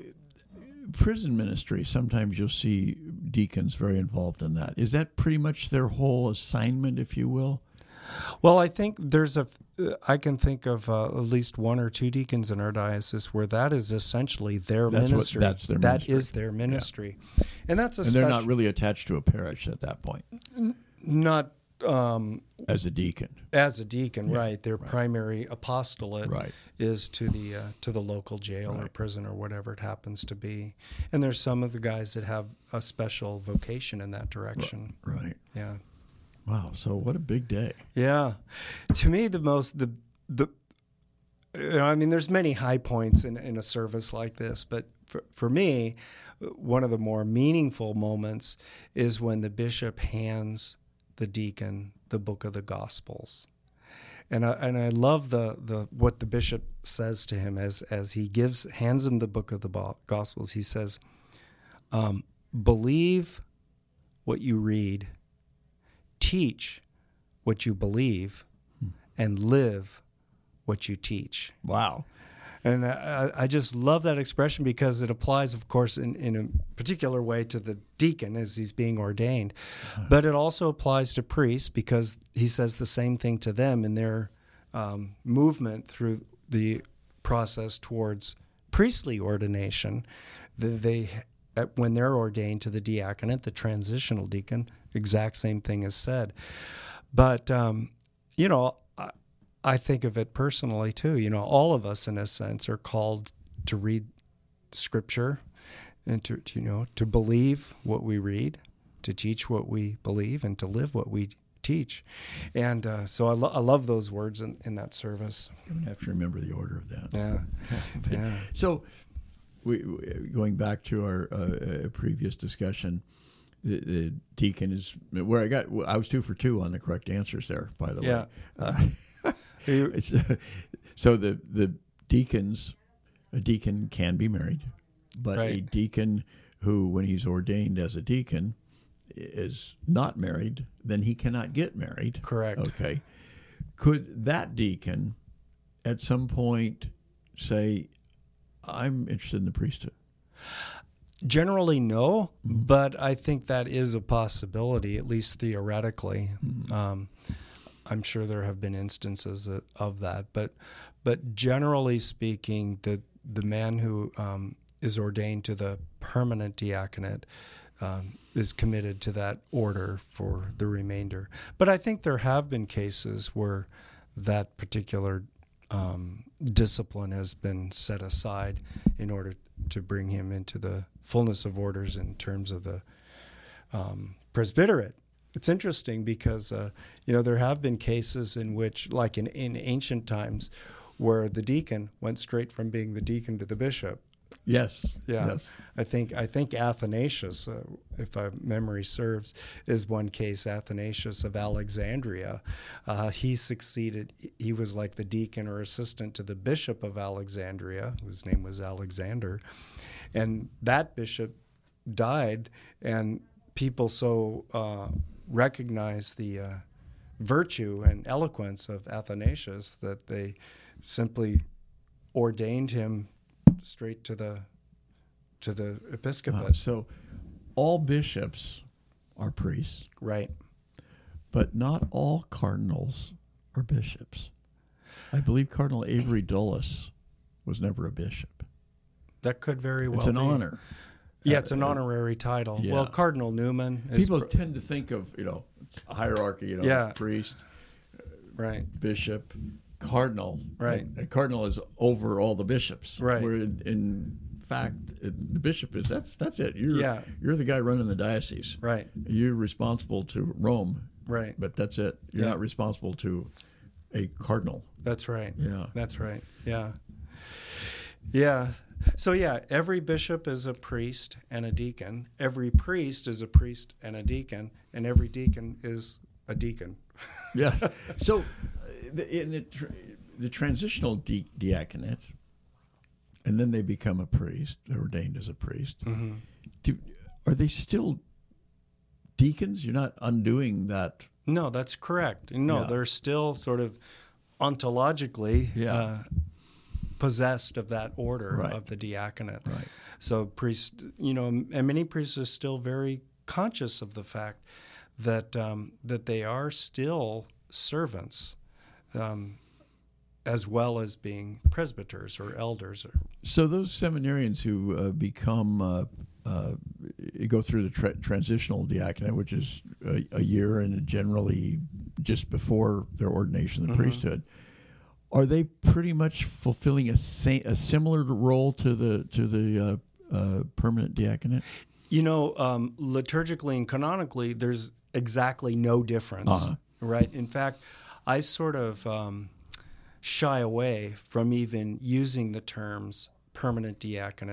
prison ministry, sometimes you'll see deacons very involved in that. Is that pretty much their whole assignment, if you will? Well, I think there's a, I can think of uh, at least one or two deacons in our diocese where that is essentially their that's ministry. What, that's their that ministry. is their ministry, yeah. and that's a. And they're not really attached to a parish at that point. N- not. Um, as a deacon, as a deacon, yeah, right? Their right. primary apostolate right. is to the uh, to the local jail right. or prison or whatever it happens to be. And there's some of the guys that have a special vocation in that direction. Right. Yeah. Wow. So what a big day. Yeah. To me, the most the the. You know, I mean, there's many high points in, in a service like this, but for for me, one of the more meaningful moments is when the bishop hands the deacon the book of the Gospels. And I, and I love the, the what the bishop says to him as as he gives hands him the book of the Gospels. He says, um, "Believe what you read, teach what you believe, and live what you teach." Wow. And I, I just love that expression because it applies, of course, in, in a particular way to the deacon as he's being ordained. But it also applies to priests because he says the same thing to them in their um, movement through the process towards priestly ordination. They, when they're ordained to the diaconate, the transitional deacon, exact same thing is said. But, um, you know, I think of it personally too. You know, all of us in a sense are called to read Scripture and to, to, you know, to believe what we read, to teach what we believe, and to live what we teach. And uh, so I, lo- I love those words in, in that service. I'm going to have to remember the order of that. Yeah. yeah. So we, we, going back to our uh, previous discussion, the, the deacon is where I got, I was two for two on the correct answers there, by the yeah. way. Uh, It's, uh, so the the deacons, a deacon can be married, but right. a deacon who, when he's ordained as a deacon, is not married, then he cannot get married. Correct. Okay. Could that deacon at some point say, I'm interested in the priesthood? Generally, no, mm-hmm. but I think that is a possibility, at least theoretically. Mm-hmm. Um, I'm sure there have been instances of that, but but generally speaking, the the man who um, is ordained to the permanent diaconate um, is committed to that order for the remainder. But I think there have been cases where that particular um, discipline has been set aside in order to bring him into the fullness of orders in terms of the um, presbyterate. It's interesting because, uh, you know, there have been cases in which, like in, in ancient times, where the deacon went straight from being the deacon to the bishop. Yes. Yeah. Yes. I think I think Athanasius, uh, if my memory serves, is one case. Athanasius of Alexandria, uh, he succeeded. He was like the deacon or assistant to the bishop of Alexandria, whose name was Alexander, and that bishop died, and people so. Uh, recognize the uh, virtue and eloquence of Athanasius that they simply ordained him straight to the to the episcopate. Uh, so all bishops are priests. Right. But not all cardinals are bishops. I believe Cardinal Avery Dulles was never a bishop. That could very well It's an be. honor. Yeah, it's an honorary title. Yeah. Well, Cardinal Newman is... People tend to think of, you know, a hierarchy, you know, Yeah. priest, right. bishop, cardinal. Right. A cardinal is over all the bishops. Right. Where in, in fact, it, the bishop is, that's that's it. You're, Yeah. you're the guy running the diocese. Right. You're responsible to Rome. Right. But that's it. You're Yeah. not responsible to a cardinal. That's right. Yeah. That's right. Yeah. Yeah. So, yeah, every bishop is a priest and a deacon. Every priest is a priest and a deacon. And every deacon is a deacon. Yes. So, uh, the, in the, tr- the transitional di- diaconate, and then they become a priest, they're ordained as a priest. Mm-hmm. Do, are they still deacons? You're not undoing that. No, that's correct. No, Yeah. they're still sort of ontologically Yeah. uh, possessed of that order Right. of the diaconate. Right. So priests, you know, and many priests are still very conscious of the fact that um, that they are still servants, um, as well as being presbyters or elders. Or, So those seminarians who uh, become uh, uh, go through the tra- transitional diaconate, which is a, a year and generally just before their ordination in the Mhm. priesthood, are they pretty much fulfilling a, sa- a similar role to the to the uh, uh, permanent diaconate? You know, um, liturgically and canonically, there's exactly no difference, Uh-huh. right? In fact, I sort of um, shy away from even using the terms permanent diaconate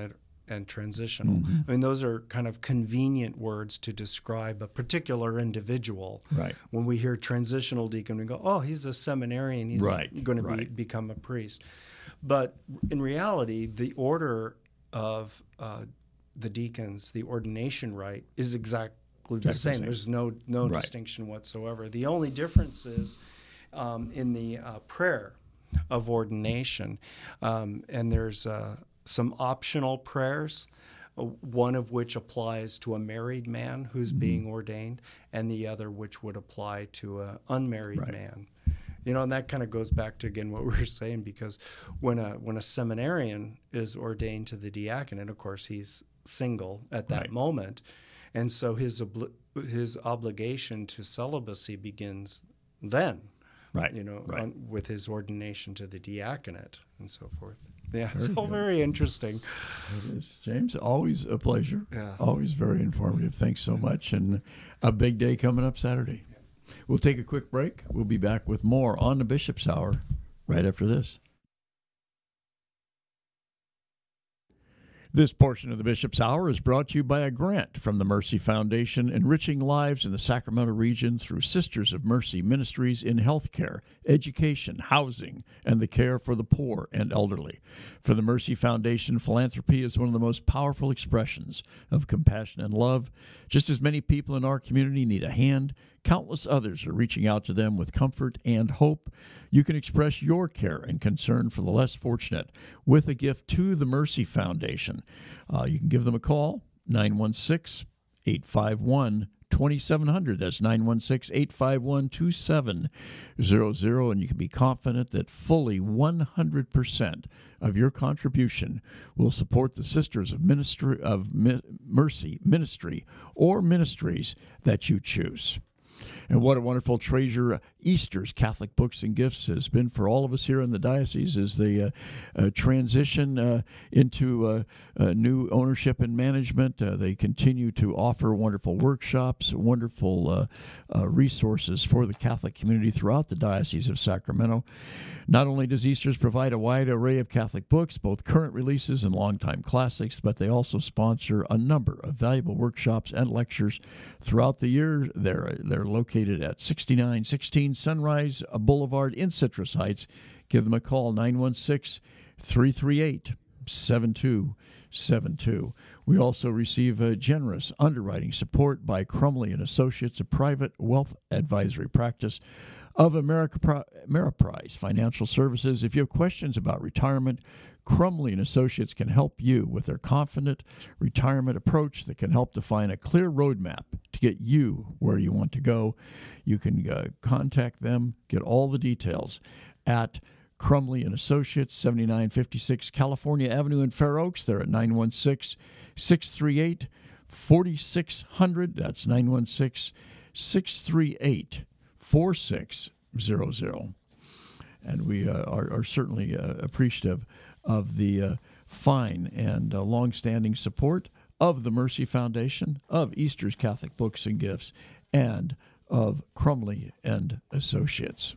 and transitional. Mm-hmm. I mean, those are kind of convenient words to describe a particular individual. Right. When we hear transitional deacon, we go, oh, he's a seminarian. He's Right. going to right. be, become a priest. But in reality, the order of uh, the deacons, the ordination rite, is exactly the Exactly same. same. There's no no Right. distinction whatsoever. The only difference is um, in the uh, prayer of ordination. Um, and there's uh, some optional prayers, uh, one of which applies to a married man who's mm-hmm. being ordained, and the other which would apply to an unmarried right. man. You know, and that kind of goes back to, again, what we were saying, because when a when a seminarian is ordained to the diaconate, of course, he's single at that right. moment. And so his obli- his obligation to celibacy begins then. Right. You know, right. on, with his ordination to the diaconate and so forth. Yeah, Very it's all good. very interesting. It is, James. Always a pleasure. Yeah. Always very informative. Thanks so much. And a big day coming up Saturday. Yeah. We'll take a quick break. We'll be back with more on the Bishop's Hour right after this. This portion of the Bishop's Hour is brought to you by a grant from the Mercy Foundation, enriching lives in the Sacramento region through Sisters of Mercy ministries in healthcare, education, housing, and the care for the poor and elderly. For the Mercy Foundation, philanthropy is one of the most powerful expressions of compassion and love. Just as many people in our community need a hand, countless others are reaching out to them with comfort and hope. You can express your care and concern for the less fortunate with a gift to the Mercy Foundation. Uh, you can give them a call, nine one six, eight five one, two seven zero zero. That's nine one six, eight five one, two seven zero zero. And you can be confident that fully one hundred percent of your contribution will support the Sisters of Ministry of Mi- Mercy Ministry or ministries that you choose. And what a wonderful treasure Easter's Catholic Books and Gifts has been for all of us here in the diocese as they uh, uh, transition uh, into uh, uh, new ownership and management. Uh, they continue to offer wonderful workshops, wonderful uh, uh, resources for the Catholic community throughout the Diocese of Sacramento. Not only does Easter's provide a wide array of Catholic books, both current releases and longtime classics, but they also sponsor a number of valuable workshops and lectures throughout the year. They're, they're located at sixty-nine sixteen Sunrise Boulevard in Citrus Heights. Give them a call, nine one six, three three eight, seven two seven two. We also receive a generous underwriting support by Crumley and Associates, a private wealth advisory practice of America Ameriprise Financial Services. If you have questions about retirement, Crumley and Associates can help you with their confident retirement approach that can help define a clear roadmap to get you where you want to go. You can uh, contact them, get all the details at Crumley and Associates, seventy-nine fifty-six California Avenue in Fair Oaks. They're at nine one six, six three eight, four six zero zero. That's nine one six, six three eight, four six zero zero. And we uh, are, are certainly uh, appreciative of the uh, fine and uh, long-standing support of the Mercy Foundation, of Easter's Catholic Books and Gifts, and of Crumley and Associates.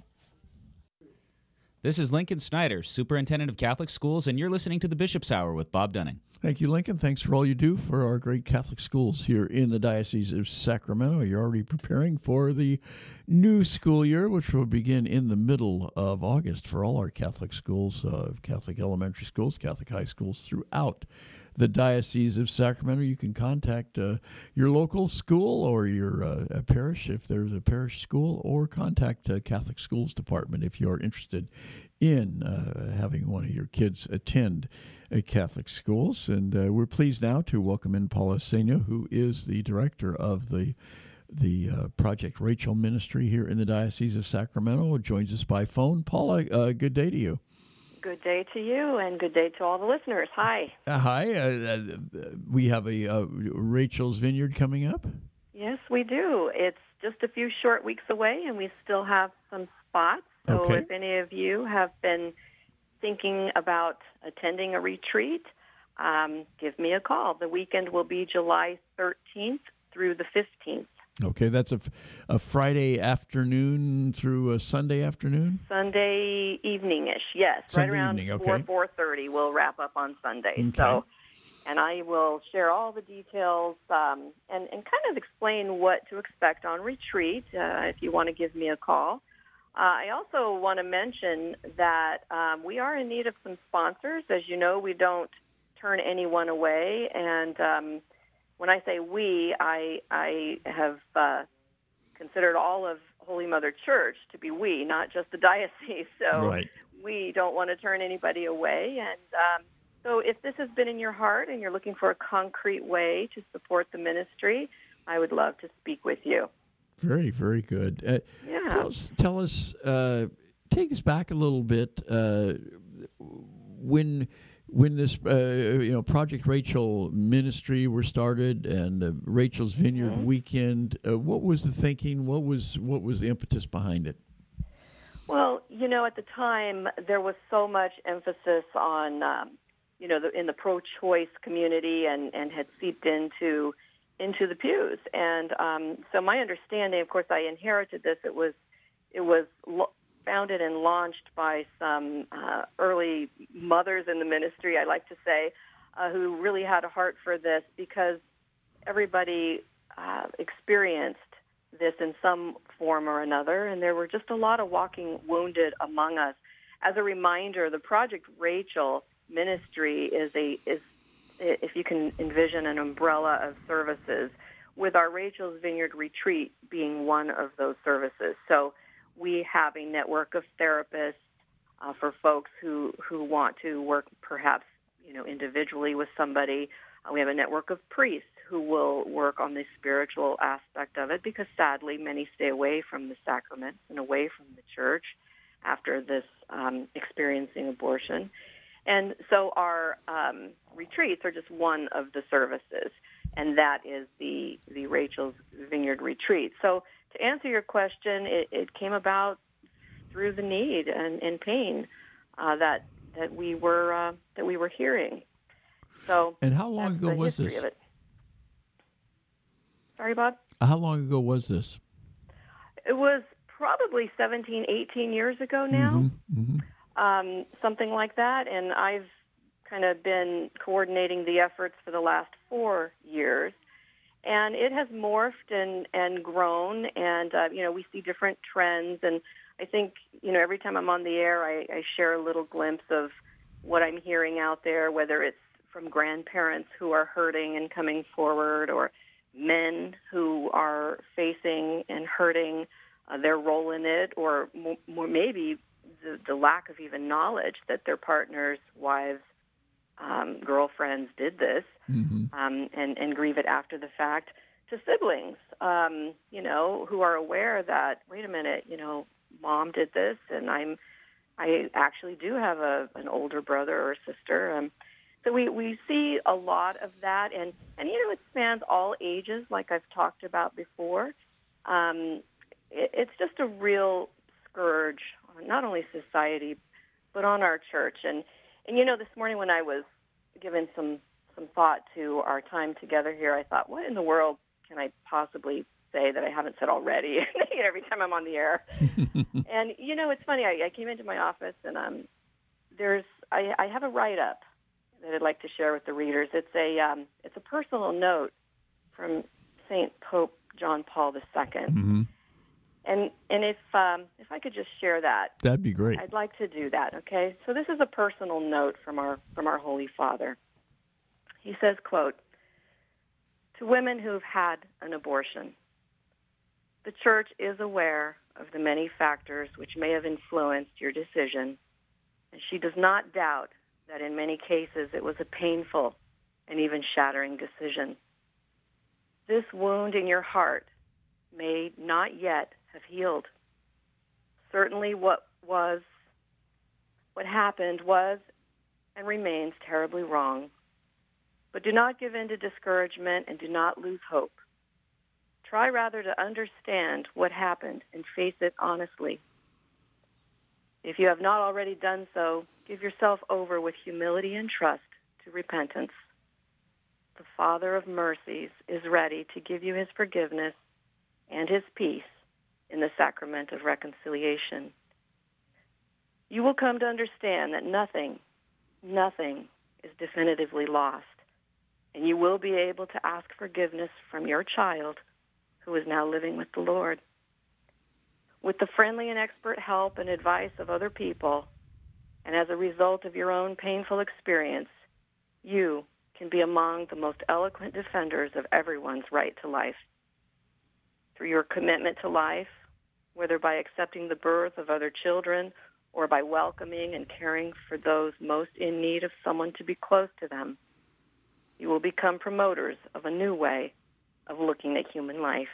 This is Lincoln Snyder, Superintendent of Catholic Schools, and you're listening to the Bishop's Hour with Bob Dunning. Thank you, Lincoln. Thanks for all you do for our great Catholic schools here in the Diocese of Sacramento. You're already preparing for the new school year, which will begin in the middle of August for all our Catholic schools, uh, Catholic elementary schools, Catholic high schools throughout the Diocese of Sacramento. You can contact uh, your local school or your uh, parish if there's a parish school, or contact uh, Catholic Schools Department if you're interested in uh, having one of your kids attend uh, Catholic schools. And uh, we're pleased now to welcome in Paula Sena, who is the director of the the uh, Project Rachel Ministry here in the Diocese of Sacramento. Joins us by phone. Paula, uh, good day to you. Good day to you, and good day to all the listeners. Hi. Uh, hi. Uh, uh, we have a uh, Rachel's Vineyard coming up. Yes, we do. It's just a few short weeks away, and we still have some spots. So Okay. if any of you have been thinking about attending a retreat, um, give me a call. The weekend will be July thirteenth through the fifteenth. Okay, that's a, a Friday afternoon through a Sunday afternoon? Sunday evening-ish, yes. Sunday right around evening, okay. four, four thirty. We'll wrap up on Sunday. Okay. So and I will share all the details um, and, and kind of explain what to expect on retreat uh, if you want to give me a call. Uh, I also want to mention that um, we are in need of some sponsors. As you know, we don't turn anyone away, and um, when I say we, I, I have uh, considered all of Holy Mother Church to be we, not just the diocese. So Right. we don't want to turn anybody away. And um, so if this has been in your heart and you're looking for a concrete way to support the ministry, I would love to speak with you. Very, very good. Uh, Yeah. Tell us, tell us uh, take us back a little bit. Uh, when when this uh, you know Project Rachel ministry were started and uh, Rachel's Vineyard Mm-hmm. Weekend, uh, what was the thinking? What was what was the impetus behind it? Well, you know, at the time, there was so much emphasis on, um, you know, the, in the pro-choice community and, and had seeped into into the pews. And um, so my understanding, of course, I inherited this. It was it was lo- founded and launched by some uh, early mothers in the ministry, I like to say, uh, who really had a heart for this because everybody uh, experienced this in some form or another, and there were just a lot of walking wounded among us. As a reminder, the Project Rachel ministry is a is, if you can envision, an umbrella of services, with our Rachel's Vineyard Retreat being one of those services. So we have a network of therapists uh, for folks who, who want to work perhaps, you know, individually with somebody. Uh, we have a network of priests who will work on the spiritual aspect of it because sadly many stay away from the sacraments and away from the church after this um, experiencing abortion. And so our um, retreats are just one of the services, and that is the, the Rachel's Vineyard Retreat. So to answer your question, it, it came about through the need and, and pain uh, that that we were uh, that we were hearing. So And how long that's ago the was history this? of it. Sorry, Bob? How long ago was this? It was probably seventeen, eighteen years ago now, Mm-hmm. um, something like that. And I've kind of been coordinating the efforts for the last four years. And it has morphed and, and grown, and, uh, you know, we see different trends. And I think, you know, every time I'm on the air, I, I share a little glimpse of what I'm hearing out there, whether it's from grandparents who are hurting and coming forward, or men who are facing and hurting uh, their role in it, or more, more maybe the, the lack of even knowledge that their partners, wives, um, girlfriends did this, Mm-hmm. um, and, and grieve it after the fact, to siblings, um, you know, who are aware that, wait a minute, you know, mom did this, and I'm, I actually do have a, an older brother or sister. Um, so we, we see a lot of that, and, and, you know, it spans all ages, like I've talked about before. Um, it, it's just a real scourge on not only society, but on our church. And, and you know, this morning when I was given some, some thought to our time together here, I thought, what in the world can I possibly say that I haven't said already every time I'm on the air? And, you know, it's funny. I, I came into my office, and um, there's I, I have a write-up that I'd like to share with the readers. It's a um, it's a personal note from Saint Pope John Paul the Second. Mm-hmm. And and if um, if I could just share that, That'd be great. I'd like to do that. Okay, so this is a personal note from our from our Holy Father. He says, quote, "To women who've had an abortion, the Church is aware of the many factors which may have influenced your decision, and she does not doubt that in many cases it was a painful and even shattering decision. This wound in your heart may not yet have healed. Certainly what was, what happened was and remains terribly wrong. But do not give in to discouragement and do not lose hope. Try rather to understand what happened and face it honestly. If you have not already done so, give yourself over with humility and trust to repentance. The Father of mercies is ready to give you his forgiveness and his peace in the sacrament of reconciliation. You will come to understand that nothing, nothing is definitively lost, and you will be able to ask forgiveness from your child who is now living with the Lord. With the friendly and expert help and advice of other people, and as a result of your own painful experience, you can be among the most eloquent defenders of everyone's right to life. Through your commitment to life, whether by accepting the birth of other children or by welcoming and caring for those most in need of someone to be close to them, you will become promoters of a new way of looking at human life.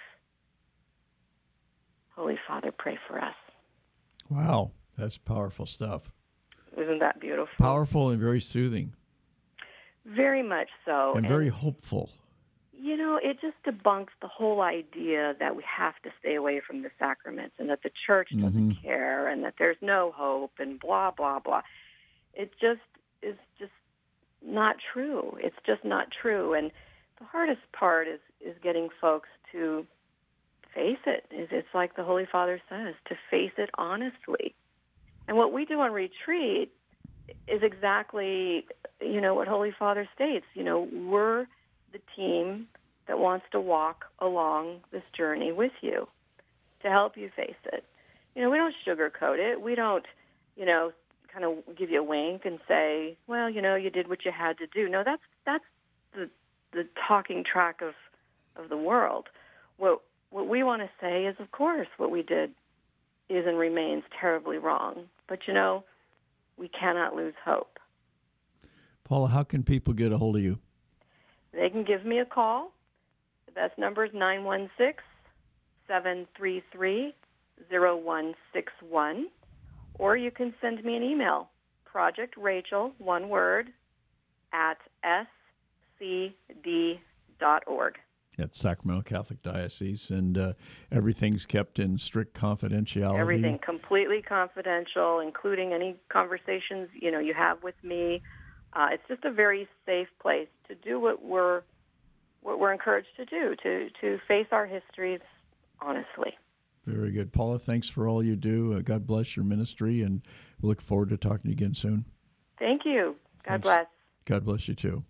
Holy Father, pray for us. Wow, that's powerful stuff. Isn't that beautiful? Powerful and very soothing. Very much so. And, and very hopeful. You know, it just debunks the whole idea that we have to stay away from the sacraments and that the church doesn't mm-hmm. care and that there's no hope and blah, blah, blah. It just is just not true. It's just not true. And the hardest part is, is getting folks to face it. It's like the Holy Father says, to face it honestly. And what we do on retreat is exactly, you know, what Holy Father states. You know, we're the team that wants to walk along this journey with you to help you face it. You know, we don't sugarcoat it. We don't, you know, kind of give you a wink and say, well, you know, you did what you had to do. No, that's that's the the talking track of, of the world. What what we want to say is, of course, what we did is and remains terribly wrong. But, you know, we cannot lose hope. Paula, how can people get a hold of you? They can give me a call. The best number is nine one six, seven three three, zero one six one. Or you can send me an email, Project Rachel, one word, at s c d dot org. At Sacramento Catholic Diocese, and uh, everything's kept in strict confidentiality. Everything completely confidential, including any conversations you know you have with me. Uh, it's just a very safe place to do what we're what we're encouraged to do, to to face our histories honestly. Very good, Paula. Thanks for all you do. Uh, God bless your ministry, and we look forward to talking to you again soon. Thank you. God Thanks. bless. God bless you too.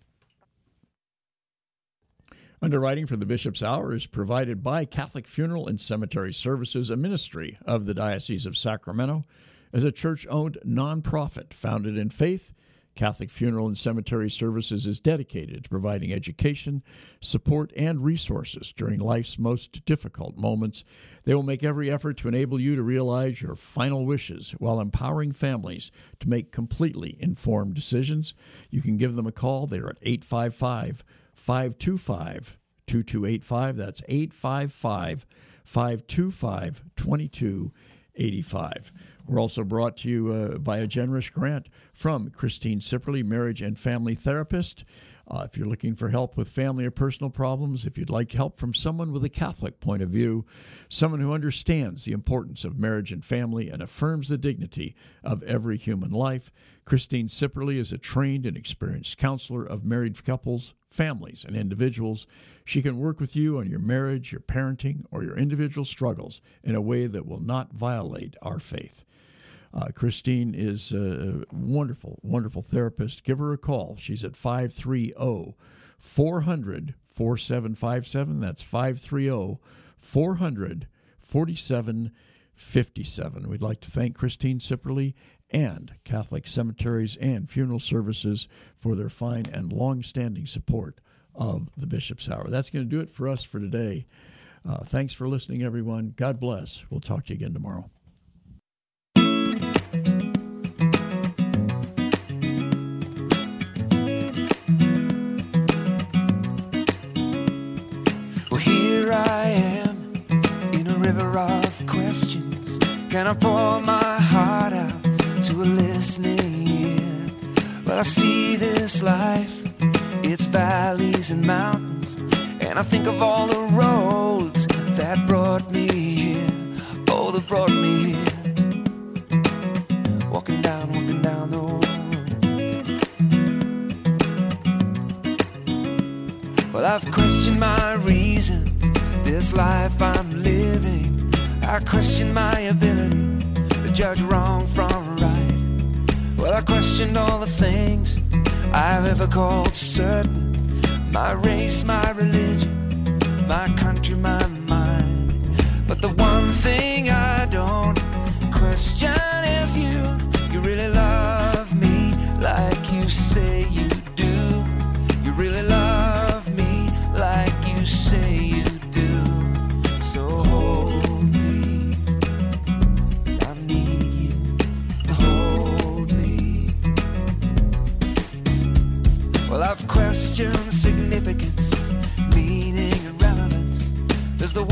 Underwriting for the Bishop's Hour is provided by Catholic Funeral and Cemetery Services, a ministry of the Diocese of Sacramento. As a church-owned nonprofit founded in faith, Catholic Funeral and Cemetery Services is dedicated to providing education, support, and resources during life's most difficult moments. They will make every effort to enable you to realize your final wishes while empowering families to make completely informed decisions. You can give them a call. They're at eight five five, five two five, two two eight five. That's eight five five, five two five, two two eight five. We're also brought to you uh, by a generous grant from Christine Sipperly, marriage and family therapist. Uh, if you're looking for help with family or personal problems, if you'd like help from someone with a Catholic point of view, someone who understands the importance of marriage and family and affirms the dignity of every human life, Christine Sipperly is a trained and experienced counselor of married couples, families, and individuals. She can work with you on your marriage, your parenting, or your individual struggles in a way that will not violate our faith. Uh, Christine is a wonderful, wonderful therapist. Give her a call. She's at five three zero, four hundred, forty-seven fifty-seven. That's five three zero, four hundred, forty-seven fifty-seven. We'd like to thank Christine Sipperly and Catholic Cemeteries and Funeral Services for their fine and long-standing support of the Bishop's Hour. That's going to do it for us for today. Uh, thanks for listening, everyone. God bless. We'll talk to you again tomorrow. Here I am in a river of questions. Can I pour my heart out to a listening ear? Well, I see this life, its valleys and mountains, and I think of all the roads that brought me here. Oh, that brought me here. Walking down, walking down the road. Well, I've questioned my reasons, this life I'm living. I question my ability to judge wrong from right. Well, I questioned all the things I've ever called certain. my race, my religion, my country, my mind. But the one thing I don't question is you. You really love me like you say you do. You really love me like you say you do. So hold me, 'cause I need you to hold me. Well, I've questioned significance, meaning and relevance. There's the